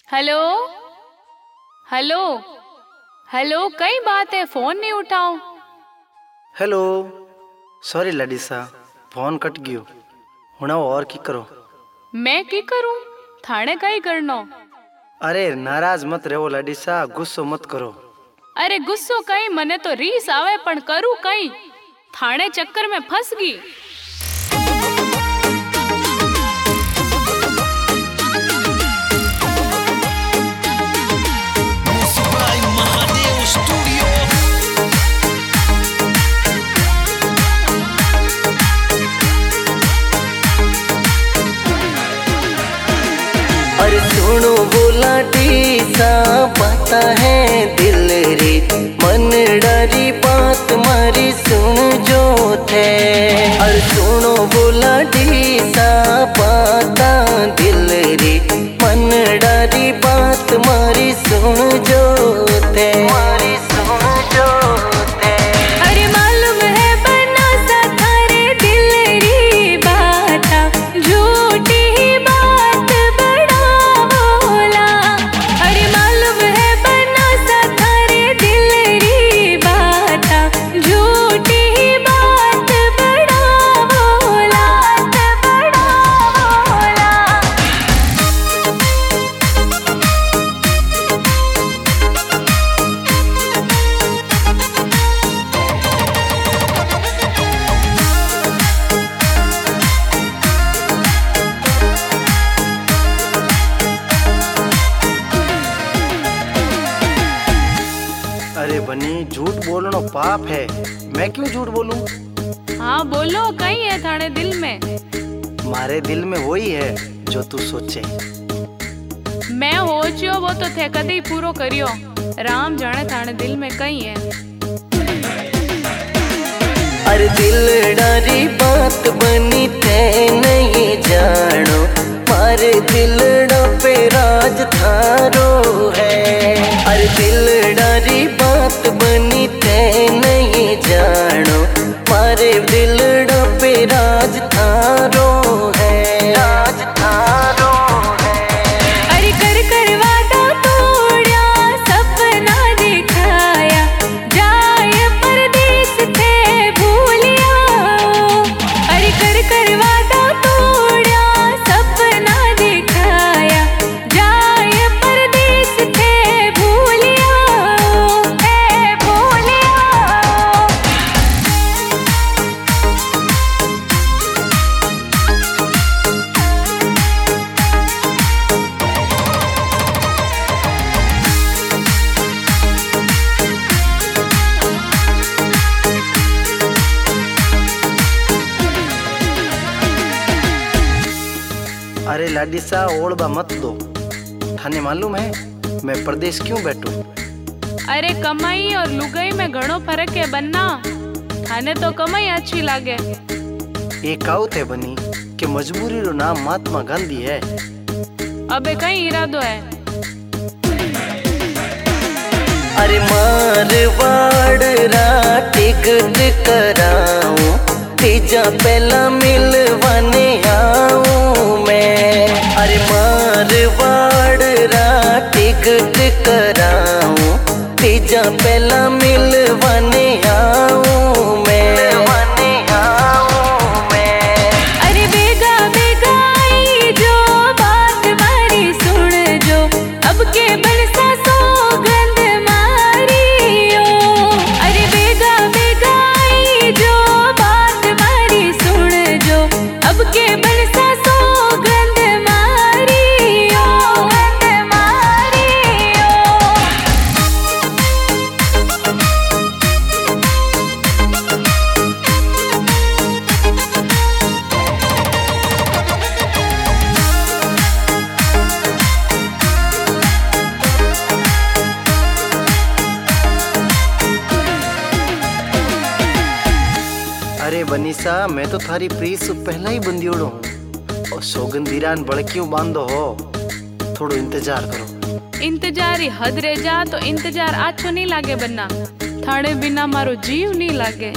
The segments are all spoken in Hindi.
हेलो हेलो हेलो, कई बात है, फोन नहीं उठाओ। हेलो सॉरी लडीसा, फोन कट गयो। हुना और की करो? मैं की करूं? थाने कई करनो? अरे नाराज मत रहो लडीसा, गुस्सो मत करो। अरे गुस्सो कई, मने तो रीस आवे पण करूं कई? थाने चक्कर में फंस गई। अरे सुनो बोला सा पता है दिल रे, मन डरी बात मारी सुन जो थे। अरे सुनो बोला सा पता दिल रे, मन डरी बात मारी सुन जो थे। अरे मालूम है बना सा थारे दिल री बात, झूठी ही बात बड़ा बोला। अरे मालूम है बना सा थारे दिल री बात, झूठी ही बात बड़ा बोला। अरे बनी, झूठ बोलना पाप है, मैं क्यों झूठ बोलूं? हाँ बोलो, कहीं है थाने दिल में? मारे दिल में वही है जो तू सोचे। मैं हो जियो वो तो थे कदी पूरो करियो। राम जाने थाने दिल में कहीं है। अरे दिल डारी बात बनी थे नहीं जानो, मारे दिल पे राज थारो है। अरे दिल डारी बात बनी थे नहीं जानो, मारे दिल पे राज थारो है। राज थारो है। अरे कर कर वादा तोड़ा, सपना दिखाया, जाए परदेस थे भूलिया। अरे कर कर वादा तोड़ा, सपना दिखाया, जाए परदेस थे भूलिया। अरे लाडीसा ओढ़बा मत दो। थाने मालूम है मैं परदेश क्यों बैठूं? अरे कमाई और लुगाई में घणो फर्क है बन्ना। थाने तो कमाई अच्छी लागे। एक कहावत है बनी कि मजबूरी रो नाम महात्मा गांधी है। अबे कहीं इरादो है? अरे मारवाड़ रा टिकट कराऊं, तीजा पहला मिलवाने आऊं मैं। अरे मारवाड़ रा टिकट कराऊं, तीजा पहला मिलवाने आऊं मैं। अरे बेगा बेगा आई जो बात मारी सुन जो, अब के बरसा सौगंध मारियो। अरे बेगा बेगा आई जो बात मारी सुन जो, अब के बरसा सौगंध मारियो। अरे बनीसा, मैं तो थारी प्रीस पहला ही बंदियोड़ो हूँ और सौगंधीरान बड़कियों बांधो हो। थोड़ो इंतजार करो। इंतजार ही हद रे जा तो इंतजार आछो नहीं लागे बन्ना। थाने बिना मारो जीव नहीं लागे।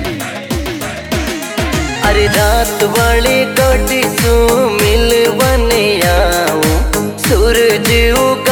अरे रात वाले गाड़ी सो मिलवाने आऊं, सूरज उगा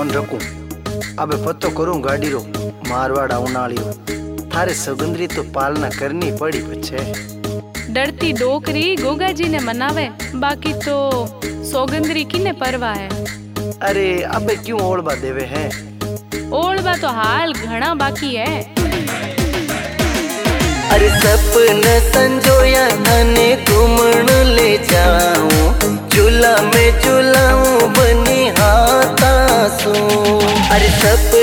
फोन रखूं। अबे पतो करूं गाड़ी रो मारवाड़ा उनाली रो। थारे सौगंदरी तो पालना करनी पड़ी बच्चे। डरती डोकरी गोगा जी ने मनावे, बाकी तो सौगंदरी की ने परवाह है। अरे अबे क्यों ओढ़बा देवे हैं? ओढ़बा तो हाल घना बाकी है। अरे सपन संजोया थाने घूमण ले जाऊं, झूला में झूलाऊं बनी हाथा सू। अरे सपन